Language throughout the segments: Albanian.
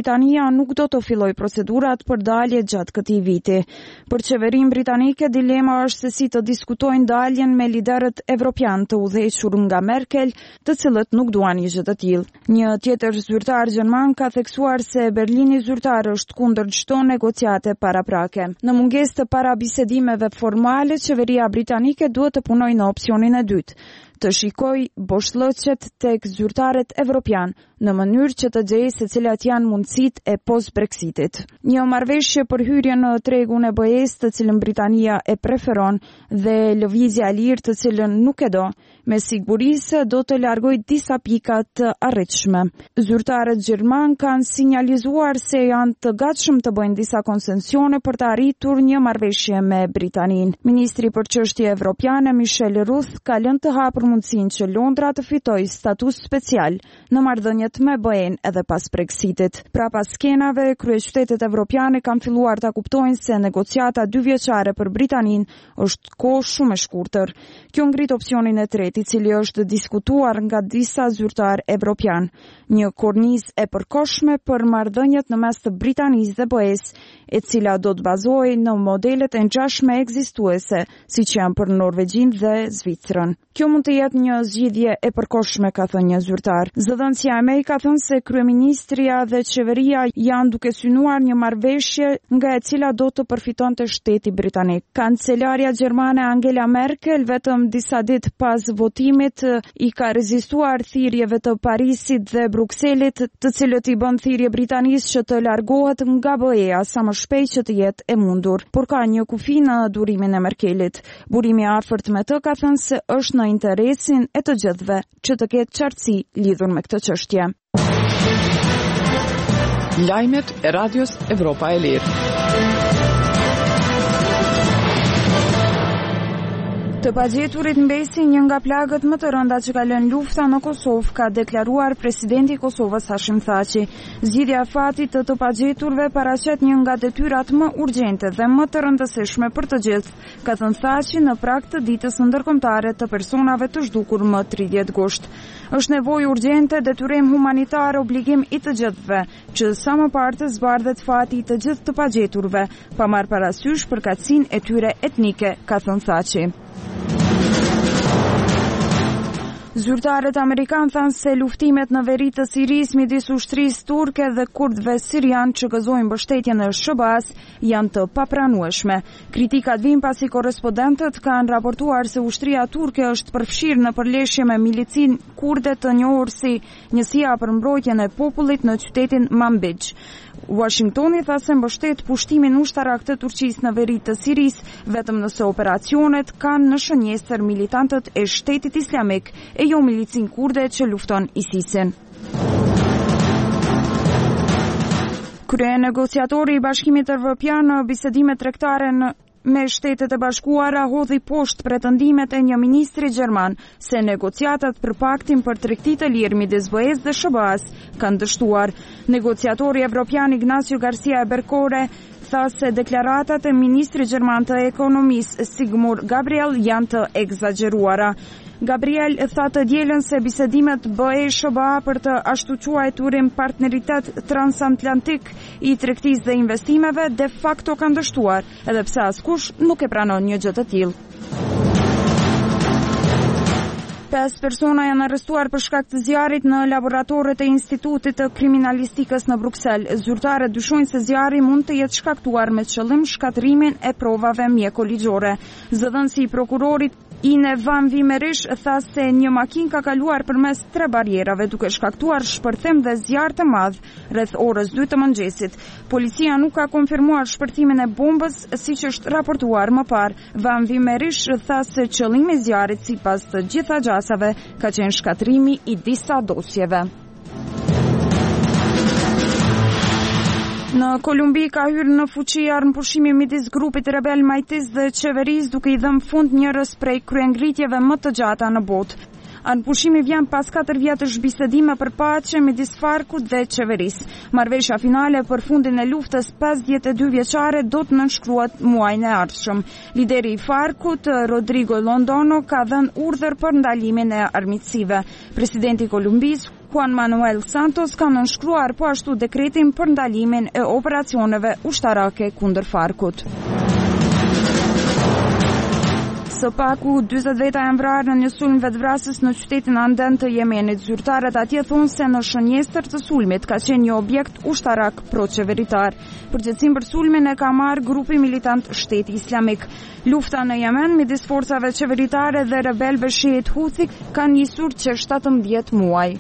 Britania nuk do të fillojë procedurat për dalje gjatë këtij viti. Për qeverinë britanike, dilema është se si të diskutojnë daljen me liderët evropian të udhëhequr nga Merkel, të cilët nuk duan një gjë të tillë. Një tjetër zyrtar gjerman ka theksuar se Berlini zyrtar është kundër çdo negociate paraprake. Në mungesë të parabisedimeve formale, qeveria britanike duhet të punojë në opsionin e dytë, të shikoj boshllëqet tek zyrtarët evropian në mënyrë që të gjejë se cilat janë mundësitë e post-Brexitit. Një marrëveshje për hyrje në tregun e BE-s, të cilën Britania e preferon, dhe lëvizja e lirë, të cilën nuk e do, me siguri se do të largojë disa pika të arritshme. Zyrtarët gjerman kanë sinjalizuar se janë të gatshëm të bëjnë disa konsesione për të arritur një marrëveshje me Britaninë. Ministri për çështje evropiane Michel Ruth ka lënë të hapur mundësinë që Londra të fitojë status special në marrëdhëniet me BE-n edhe pas Brexitit. Pra pas skenave, kryeqytetet evropiane kanë filluar ta kuptojnë se negociata 2 vjeçare për Britaninë është kohë shumë e shkurtër. Kjo ngrit opsionin e tretë, i cili është diskutuar nga disa zyrtar evropian, një kornizë e përkohshme për marrëdhëniet në mes të Britanisë dhe BE-s, e cila do të bazohej në modelet e ngjashme ekzistuese, siç janë për Norvegjinë dhe Zvicrën. Kjo mund të jetë një zgjidhje e përkohshme, ka thënë një zyrtar. Zëdhënësia e May ka thënë se kryeministria dhe qeveria janë duke synuar një marrëveshje nga e cila do të përfitonte shteti britanik. Kancelaria gjermane Angela Merkel vetëm disa ditë pas votimit i ka rezistuar thirrjeve të Parisit dhe Brukselit, të cilët i bën thirrje Britanisë që të largohet nga BE-a sa më shpejt që të jetë e mundur. Por ka një kufi në durimin e Merkelit. Burimi i afërt me të ka thënë se është në interesin e të gjithëve që të ketë qartësi lidhur me këtë çështje. Lajmet e Radios Evropa e Lirë. Të pagjeturit mbesin një nga plagët më të rënda që ka lënë lufta në Kosovë, ka deklaruar presidenti i Kosovës Hashim Thaçi. Zgjidhja e fatit të pagjeturve paraqet një nga detyrat më urgjente dhe më të rëndësishme për të gjithë, ka thënë Thaçi në prag të ditës ndërkombëtare të personave të zhdukur më 30 gusht. Është nevojë urgjente, detyrim humanitar, obligim i të gjithëve, që sa më parë të zbardhet fati i të gjithë të pagjeturve, pa marrë parasysh përkatësinë e tyre etnike, ka thënë Thaçi. Zyrtarët amerikanë thanë se luftimet në veri të Sirisë midis ushtrisë turke dhe kurdëve sirian që gëzojnë mbështetjen e SBA-s janë të papranueshme. Kritikat vijnë pasi korrespondentët kanë raportuar se ushtria turke është përfshirë në përleshje me milicinë kurde të njohur si Njësia për mbrojtjen e popullit në qytetin Manbij. Washingtoni tha se mbështet pushtimin ushtarak të Turqisë në veri të Sirisë vetëm nëse operacionet kanë në shënjestër militantët e Shtetit Islamik e jo milicin kurde që lufton ISIS-in. Kryenegociatori i Bashkimit Evropian në bisedime tregtare me Shtetet e Bashkuara hodhi poshtë pretendimet e një ministri gjerman se negociatat për paktin për tregti të lirë midis BE-s dhe SBA-s kanë dështuar. Negociatori evropian Ignacio Garcia Bercore tha se deklaratat e ministrit gjerman të ekonomisë Sigmund Gabriel janë të egzageruara. Gabriel tha të dielën se bisedimet BE-SBA për të ashtu quajturin partneritet transatlantik i tregtisë dhe investimeve de facto kanë dështuar, edhe pse askush nuk e pranon një gjë të tillë. 5 persona janë arrestuar për shkak të zjarrit në laboratorët e Institutit të Kriminalistikës në Bruksel. Zyrtarët dyshojnë se zjarri mund të jetë shkaktuar me qëllim shkatërimin e provave mjekoligjore. Zëdhënësi i prokurorit Ine Van Vimerish tha se një makinë ka kaluar përmes 3 barierave duke shkaktuar shpërthim dhe zjarr të madh rreth orës 2 të mëngjesit. Policia nuk ka konfirmuar shpërthimin e bombës siç është raportuar më parë. Van Vimerish tha se qëllimi i zjarrit sipas të gjitha gjasave ka qenë shkatërimi i disa dosjeve. Në Kolumbi ka hyrë në fuqi armëpushimi midis grupit rebel Majtis dhe qeverisë duke i dhënë fund njërës prej kryengritjeve më të gjata në botë. Armëpushimi vjen pas 4 vjetësh bisedime për paqe midis FARC-ut dhe qeverisë. Marrëveshja finale për fundin e luftës 52 vjeçare do të nënshkruhet muajin e ardhshëm. Lideri i FARC-ut, Rodrigo Londono, ka dhënë urdhër për ndalimin e armiqësive. Presidenti i Kolumbisë Juan Manuel Santos ka nënshkruar po ashtu dekretin për ndalimin e operacioneve ushtarake kundër Farkut. Së paku 40 veta janë vrarë në një sulm vetvrasës në qytetin Anden të Jemenit. Zyrtarët atje thonë se në shënjestër të sulmit ka qenë një objekt ushtarak proqeveritar. Përgjegjësinë për sulmin e ka marrë grupi militant Shteti Islamik. Lufta në Yemen midis forcave qeveritare dhe rebelëve shiit Houthi ka nisur që 17 muaj.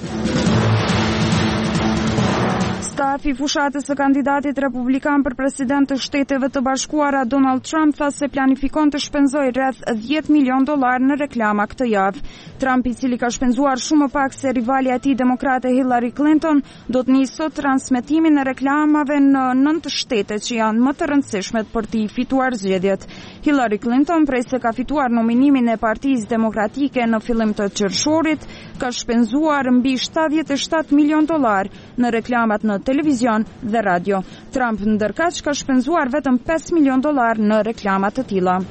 Stafi fushatës së kandidatit republikan për president të Shteteve të Bashkuara Donald Trump tha se planifikon të shpenzojë rreth $10 milion në reklama këtë javë. Trump, i cili ka shpenzuar shumë më pak se rivalja e tij demokrate Hillary Clinton, do të nisë sot transmetimin e reklamave në 9 shtete që janë më të rëndësishme për t'i fituar zgjedhjet. Hillary Clinton, prej se ka fituar nominimin e Partisë Demokratike në fillim të qershorit, ka shpenzuar mbi $77 milion në reklamat në televizion dhe radio. Trump ndërkaq ka shpenzuar vetëm $5 milion në reklama të tilla.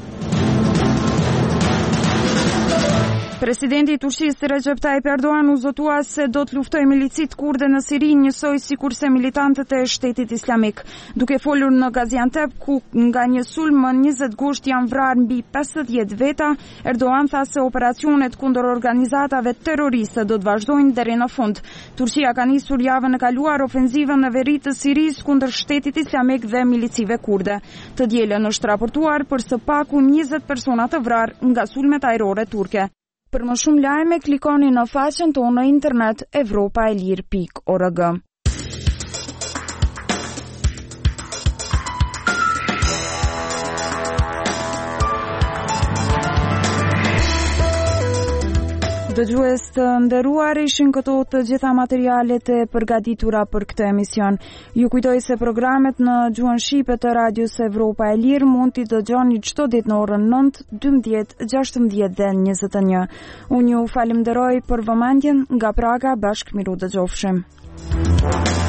Presidenti i Turqisë Recep Tayyip Erdogan u zotua se do të luftojë milicit kurde në Siri njësoj sikurse militantët e Shtetit Islamik. Duke folur në Gaziantep, ku nga një sulm më 20 gusht janë vrarë mbi 50 veta, Erdogan tha se operacionet kundër organizatave terroriste do të vazhdojnë deri në fund. Turqia ka nisur javën e kaluar ofenzivën në veri të Sirisë kundër Shtetit Islamik dhe milicive kurde. Të dielën është raportuar për së paku 20 persona të vrarë nga sulmet ajrore turke. Për më shumë lajme, klikoni në faqen tonë në internet europaelir.org. Dëgjues të nderuar, ishin këto të gjitha materialet e përgatitura për këtë emision. Ju kujtoj se programet në gjuhën shqipe të Radios Evropa e Lirë mund t'i dëgjoni çdo ditë në orën 9, 12, 16 dhe 21. Unë ju falenderoj për vëmendjen nga Praga, bashkë miru dëgjofshim.